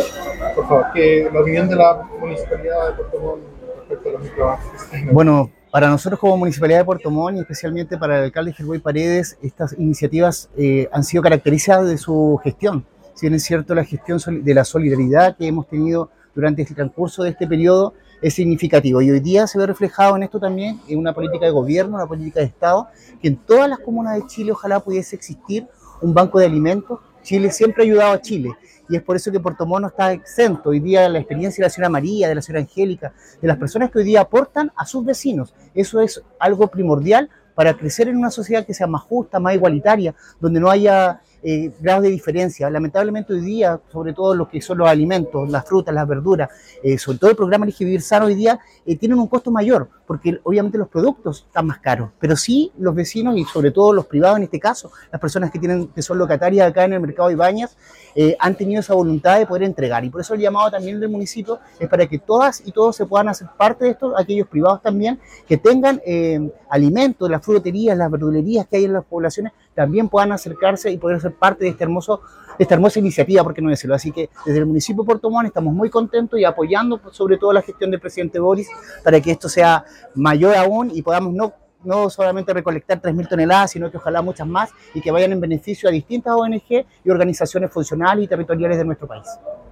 por favor, que la opinión de la Municipalidad de Puerto Montt respecto a los microbancos. Bueno, para nosotros como Municipalidad de Puerto Montt y especialmente para el alcalde Gerboy Paredes, estas iniciativas han sido caracterizadas de su gestión. Si bien es cierto, la gestión de la solidaridad que hemos tenido durante el transcurso de este periodo es significativo y hoy día se ve reflejado en esto también, en una política de gobierno, una política de Estado, que en todas las comunas de Chile ojalá pudiese existir un banco de alimentos. Chile siempre ha ayudado a Chile y es por eso que Puerto Montt no está exento. Hoy día la experiencia de la señora María, de la señora Angélica, de las personas que hoy día aportan a sus vecinos, eso es algo primordial para crecer en una sociedad que sea más justa, más igualitaria, donde no haya grados de diferencia. Lamentablemente hoy día, sobre todo lo que son los alimentos, las frutas, las verduras, sobre todo el programa Elige Vivir Sano hoy día, tienen un costo mayor, porque obviamente los productos están más caros, pero sí los vecinos y sobre todo los privados en este caso, las personas que son locatarias acá en el mercado de Ibañez, han tenido esa voluntad de poder entregar. Y por eso el llamado también del municipio es para que todas y todos se puedan hacer parte de esto, aquellos privados también, que tengan alimentos, las fruterías, las verdulerías que hay en las poblaciones, también puedan acercarse y poder ser parte de esta hermosa iniciativa, por qué no decirlo. Así que desde el municipio de Puerto Montt estamos muy contentos y apoyando sobre todo la gestión del presidente Boris para que esto sea mayor aún y podamos no solamente recolectar 3.000 toneladas, sino que ojalá muchas más y que vayan en beneficio a distintas ONG y organizaciones funcionales y territoriales de nuestro país.